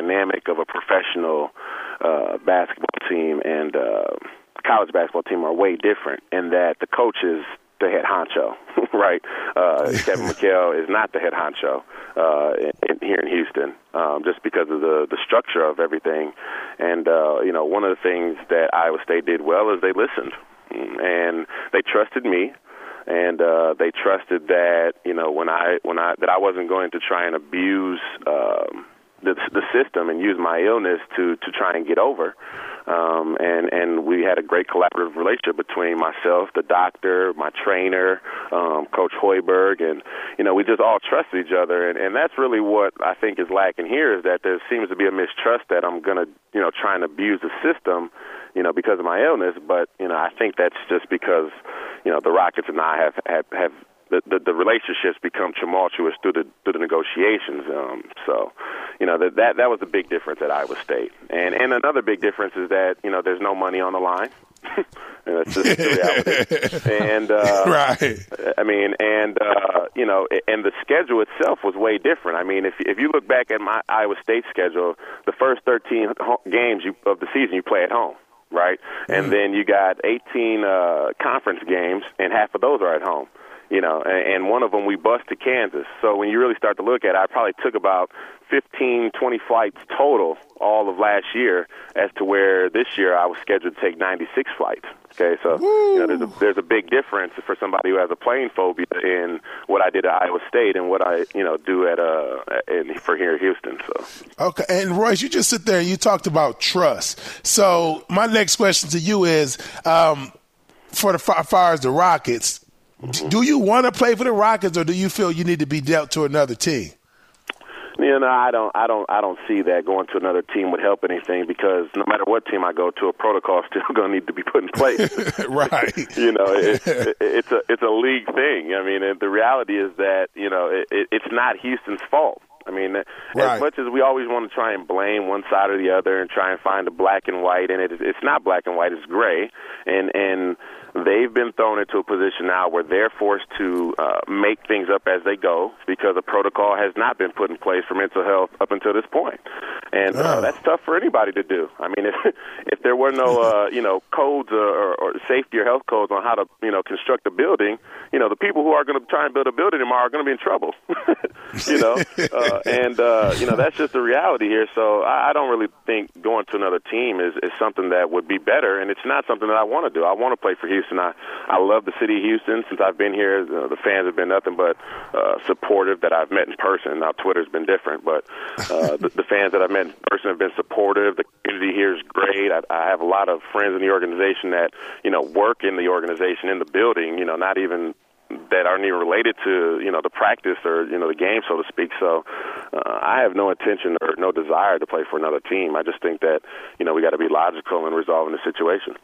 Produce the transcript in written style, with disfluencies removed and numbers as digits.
dynamic of a professional basketball team and college basketball team are way different in that the coach is the head honcho, right? Kevin McHale is not the head honcho here in Houston, just because of the structure of everything. And, one of the things that Iowa State did well is they listened, and they trusted me. And they trusted that, that I wasn't going to try and abuse the system and use my illness to try and get over. And we had a great collaborative relationship between myself, the doctor, my trainer, Coach Hoiberg, and, we just all trusted each other. And that's really what I think is lacking here, is that there seems to be a mistrust that I'm going to, try and abuse the system, because of my illness. But, I think that's just because, the Rockets and I have the relationships become tumultuous through the negotiations. That was a big difference at Iowa State. And another big difference is that, there's no money on the line. That's just the reality. And, right. And the schedule itself was way different. I mean, if you look back at my Iowa State schedule, the first 13 games of the season you play at home. Right? And then you got 18 conference games, and half of those are at home. And one of them we bust to Kansas. So when you really start to look at it, I probably took about 15, 20 flights total all of last year, as to where this year I was scheduled to take 96 flights. Okay, so there's a big difference for somebody who has a plane phobia in what I did at Iowa State and what I do for here in Houston. So okay, and Royce, you just sit there and you talked about trust. So my next question to you is, for as far as the Rockets, do you want to play for the Rockets, or do you feel you need to be dealt to another team? I don't see that going to another team would help anything, because no matter what team I go to, a protocol is still going to need to be put in place. Right. It's a league thing. I mean, the reality is that it's not Houston's fault. I mean, as much as we always want to try and blame one side or the other and try and find a black and white, and it's not black and white, it's gray, and they've been thrown into a position now where they're forced to make things up as they go, because a protocol has not been put in place for mental health up until this point. And that's tough for anybody to do. I mean, if there were no codes or safety or health codes on how to construct a building, the people who are going to try and build a building tomorrow are going to be in trouble. That's just the reality here. So I don't really think going to another team is something that would be better, and it's not something that I want to do. I want to play for Houston. I love the city of Houston. Since I've been here, the fans have been nothing but supportive that I've met in person. Now, Twitter's been different, but the fans that I've met in person have been supportive. The community here is great. I have a lot of friends in the organization that, work in the organization, in the building, not even that aren't even related to, the practice or, the game, so to speak. So I have no intention or no desire to play for another team. I just think that, we got to be logical in resolving the situation.